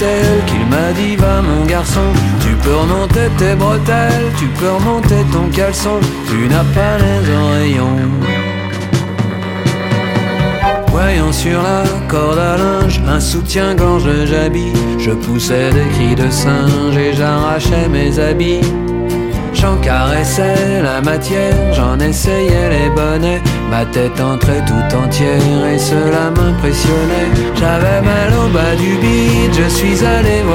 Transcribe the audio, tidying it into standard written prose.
tel qu'il m'a dit va mon garçon, tu peux remonter tes bretelles, tu peux remonter ton caleçon, tu n'as pas les oreillons. Voyant sur la corde à linge un soutien-gorge de Jabi, je poussais des cris de singe et j'arrachais mes habits. J'en caressais la matière, j'en essayais les bonnets, ma tête entrait tout entière et cela m'impressionnait. J'avais mal au bas du bide, je suis allé voir